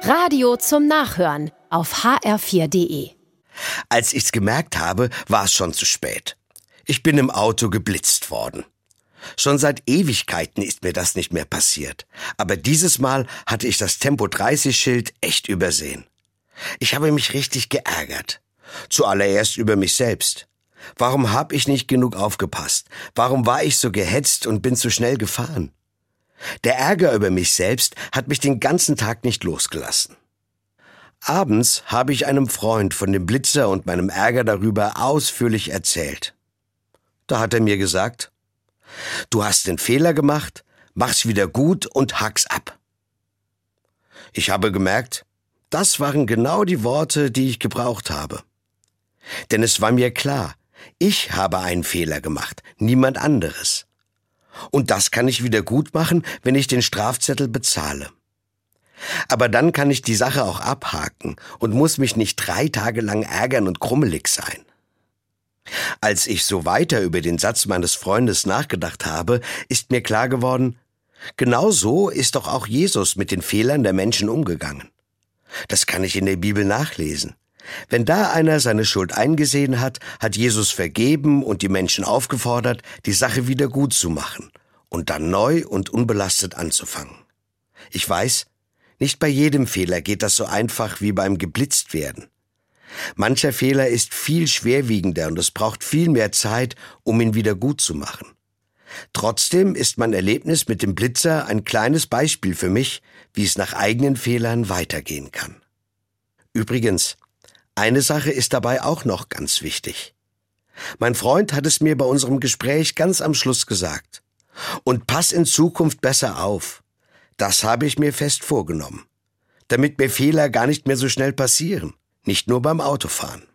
Radio zum Nachhören auf hr4.de. Als ich's gemerkt habe, war es schon zu spät. Ich bin im Auto geblitzt worden. Schon seit Ewigkeiten ist mir das nicht mehr passiert. Aber dieses Mal hatte ich das Tempo-30-Schild echt übersehen. Ich habe mich richtig geärgert. Zuallererst über mich selbst. Warum habe ich nicht genug aufgepasst? Warum war ich so gehetzt und bin zu schnell gefahren? Der Ärger über mich selbst hat mich den ganzen Tag nicht losgelassen. Abends habe ich einem Freund von dem Blitzer und meinem Ärger darüber ausführlich erzählt. Da hat er mir gesagt: Du hast den Fehler gemacht, mach's wieder gut und hack's ab. Ich habe gemerkt, das waren genau die Worte, die ich gebraucht habe. Denn es war mir klar, ich habe einen Fehler gemacht, niemand anderes. Und das kann ich wieder gut machen, wenn ich den Strafzettel bezahle. Aber dann kann ich die Sache auch abhaken und muss mich nicht 3 Tage lang ärgern und krummelig sein. Als ich so weiter über den Satz meines Freundes nachgedacht habe, ist mir klar geworden, genau so ist doch auch Jesus mit den Fehlern der Menschen umgegangen. Das kann ich in der Bibel nachlesen. Wenn da einer seine Schuld eingesehen hat, hat Jesus vergeben und die Menschen aufgefordert, die Sache wieder gut zu machen und dann neu und unbelastet anzufangen. Ich weiß, nicht bei jedem Fehler geht das so einfach wie beim Geblitztwerden. Mancher Fehler ist viel schwerwiegender und es braucht viel mehr Zeit, um ihn wieder gut zu machen. Trotzdem ist mein Erlebnis mit dem Blitzer ein kleines Beispiel für mich, wie es nach eigenen Fehlern weitergehen kann. Übrigens, eine Sache ist dabei auch noch ganz wichtig. Mein Freund hat es mir bei unserem Gespräch ganz am Schluss gesagt. Und pass in Zukunft besser auf. Das habe ich mir fest vorgenommen. Damit mir Fehler gar nicht mehr so schnell passieren. Nicht nur beim Autofahren.